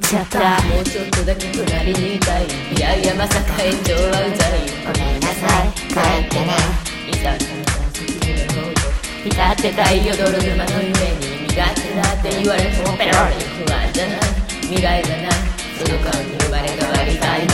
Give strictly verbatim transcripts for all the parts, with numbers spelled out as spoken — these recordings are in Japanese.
ちゃった。もうちょっとだけ隣にいたい。いやいやまさか炎上はうざい。 ごめんなさい、帰ってね。 いざ浸ってたいよ泥沼の夢に。苦手だって言われてもペロリ。不安じゃない、未来がない。その間に生まれ変わりたいな。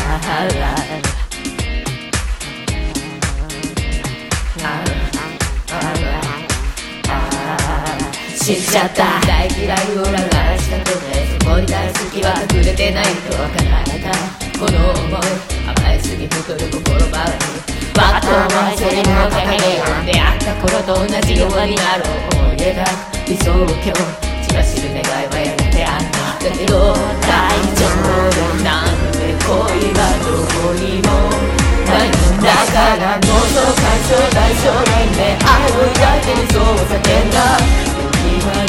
知っちゃった。大嫌いを裏返したとて、そこに大好きは隠れてないと分かられた。この想い甘えすぎ太る心ばかり。バッと思いセリフを掲げよう。出会った頃と同じようになろう。思い出が理想を今日血走る願いはやめてあんた。だけど大丈夫なんで恋はどこにもないんだから妄想解消対象年齢愛を抱いて理想を叫んだ。時は